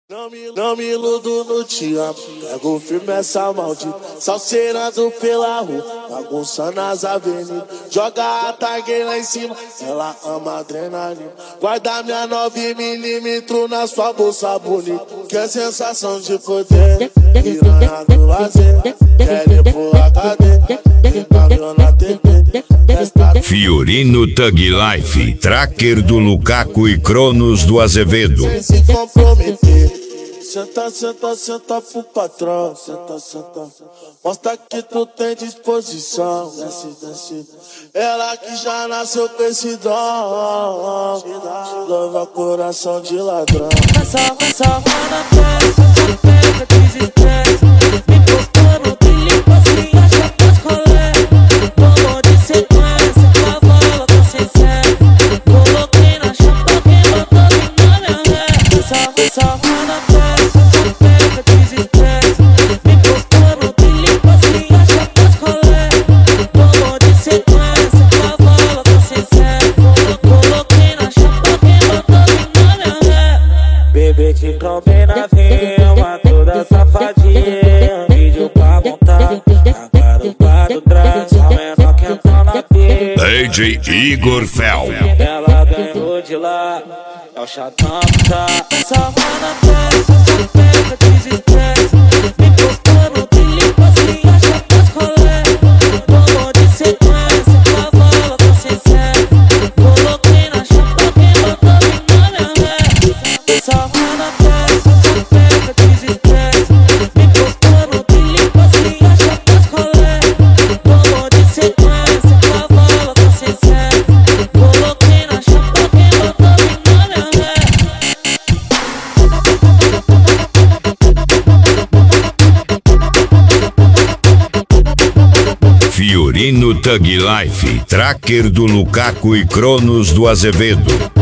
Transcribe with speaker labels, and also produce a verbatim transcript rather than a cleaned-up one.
Speaker 1: Não me, não me iludo no te amo, pego firme essa maldita, salseirando pela rua, bagunçando as avenidas, joga a targue lá em cima, ela ama adrenalina, guarda minha nove milímetros na sua bolsa bonita, que é sensação de poder, piranha do lazer, quer ir pro H D, fica na T V.
Speaker 2: Fiorino Thug Life, tracker do Lukaku e Cronos do Azevedo.
Speaker 1: Se comprometer, senta, senta, senta pro patrão, senta, senta, mostra que tu tem disposição, desce, desce, ela que já nasceu com esse dom, leva coração de ladrão.
Speaker 3: Essa, essa mana pesa, pega, desestressa, me postou no trilho, assim, acha que as colegas, tomou de sequência, cavala com sincero, coloquei na chapa, quem botou na minha ré. Essa, essa mana pesa, pega, desestressa, me postou no trilho, assim, acha que as colegas, tomou de sequência, cavala com sincero, coloquei na chapa, quem botou na minha ré. Bebê te combina firma, toda safadinha, vídeo pra montar, agora o quadro trás, só menor que entrou na pista.
Speaker 2: D J Igor Fel.
Speaker 3: Ela ganhou de lá, é o chatão que tá. Essa mana pesa, pega, desestressa, me postou no trilho, assim, acha que as colegas, tomou de sequência, cavala com sincero, coloquei na chapa, quem botou na minha ré. Essa mana pesa, pega, desestressa, me postou no trilho, assim, acha que as colegas, tomou de sequência, cavala com sincero, coloquei na chapa, quem botou na minha ré.
Speaker 2: Fiorino Thug Life, tracker do Lukaku e Cronos do Azevedo.